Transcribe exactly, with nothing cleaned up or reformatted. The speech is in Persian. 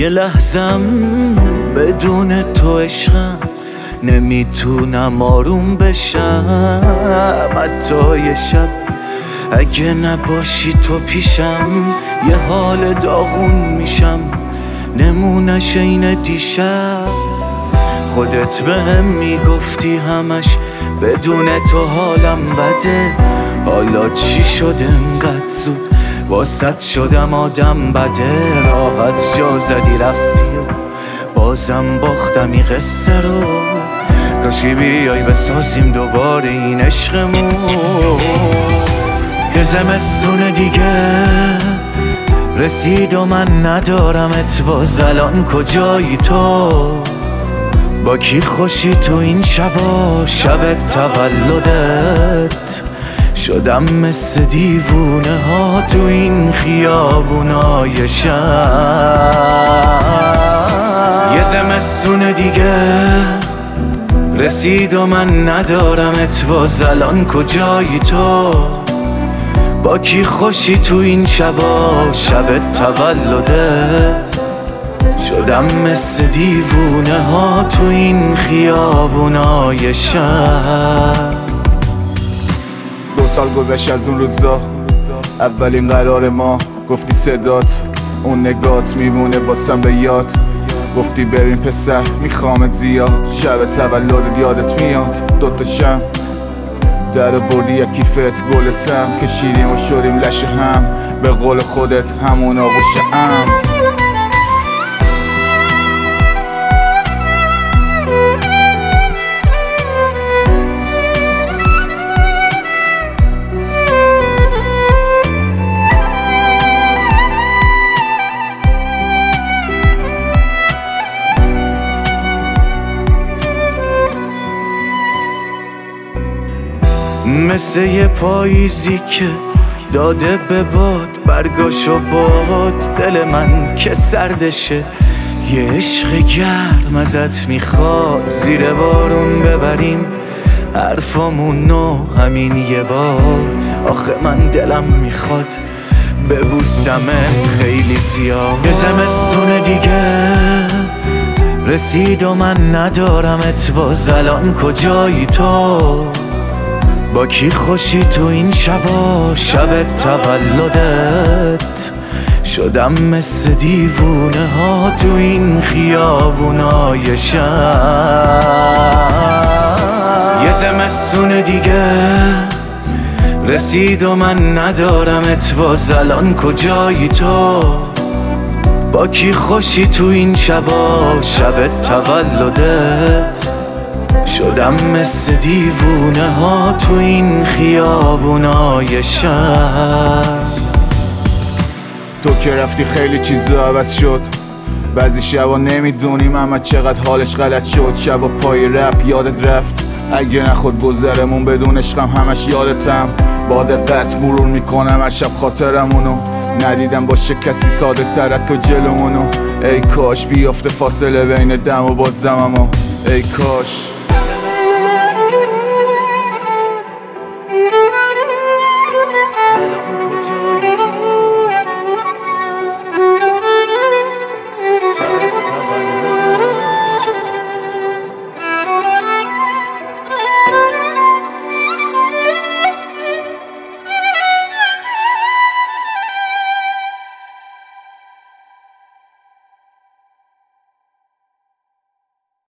یه لحظم بدون تو عشقم، نمیتونم آروم بشم حتی یه شب. اگه نباشی تو پیشم یه حال داغون میشم، نمونش این دیشب. خودت بهم میگفتی همش بدون تو حالم بده، حالا چی شده انقدر زود واسط شدم آدم بده. راحت جا زدی رفتی و بازم باختم این قصه رو، کاشکی بیای بسازیم دوباره این عشقمون. یه زمستون دیگه رسید و من ندارمت، باز الان کجایی تو؟ با کی خوشی تو این شبا شب تولدت؟ شدم مثل دیوونه ها تو این خیابونای شب. یه زمستون دیگه رسید و من ندارمت، باز الان کجایی تو؟ با کی خوشی تو این شبا شب تولدت؟ شدم مثل دیوونه ها تو این خیابونای شب. دو سال گذشت از اون روزا، اولین قرار ما. گفتی صدات اون نگات میمونه باسم به یاد. گفتی ببین پسر میخوامت زیاد، شب تولدت یادت میاد. دوتا شم در وردی یک کیفت گل سم، کشیدیم و شدیم لشه هم، به قول خودت همون آغوش ام. مثل یه پاییزی که داده به باد برگاشو باد، دل من که سردشه. یه عشق گرم ازت میخواد زیر بارون ببریم حرفامونو همین یه بار. آخه من دلم میخواد ببوسمت خیلی زیاد. یه زمستون دیگه رسید و من ندارمت، باز الان کجایی تو؟ با کی خوشی تو این شبا شب تولدت؟ شدم مثل دیوونه ها تو این خیابونای شب. یه زمستون دیگه رسید و من ندارمت، باز الان کجایی تو؟ با کی خوشی تو این شبا شب تولدت؟ شدم مثل دیوونه ها تو این خیابونای شب. تو که رفتی خیلی چیزا عوض شد، بعضی شبا نمیدونیم اما چقدر حالش غلط شد. شبا پای رپ یادت رفت، اگه نخود گذرمون بدون عشقم همش یادتم. با دقت مرور میکنم هر شب خاطرمونو، ندیدم باشه کسی ساده تر از تو جلومونو. ای کاش بیافته فاصله بین دم و باز دممو، ای کاش